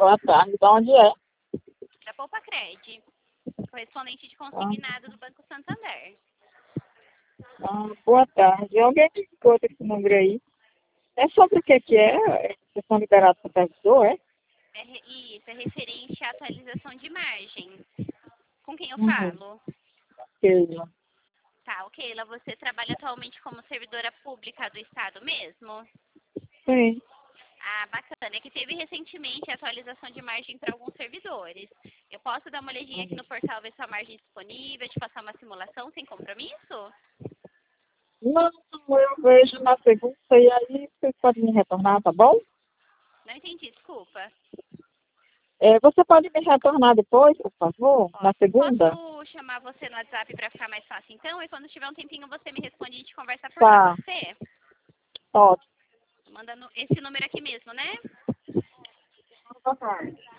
Boa tarde. De onde é? Da Poupa Cred, correspondente de consignado do Banco Santander. Boa tarde. Alguém me ligou esse número aí? É sobre o que é? Vocês são liberados para servidor, é? Isso, é referente à atualização de margem. Com quem eu Uhum. falo? Keila. Tá, Keila, você trabalha atualmente como servidora pública do Estado mesmo? Sim. Ah, bacana. É que teve recentemente a atualização de margem para alguns servidores. Eu posso dar uma olhadinha aqui no portal, ver sua margem disponível, te passar uma simulação sem compromisso? Não, eu vejo na segunda e aí vocês podem me retornar, tá bom? Não entendi, desculpa. Você pode me retornar depois, por favor? Na segunda? Posso chamar você no WhatsApp para ficar mais fácil então? E quando tiver um tempinho você me responde e a gente conversa por lá, Tá. pode ser? Ótimo. Manda esse número aqui mesmo, né? Boa tarde.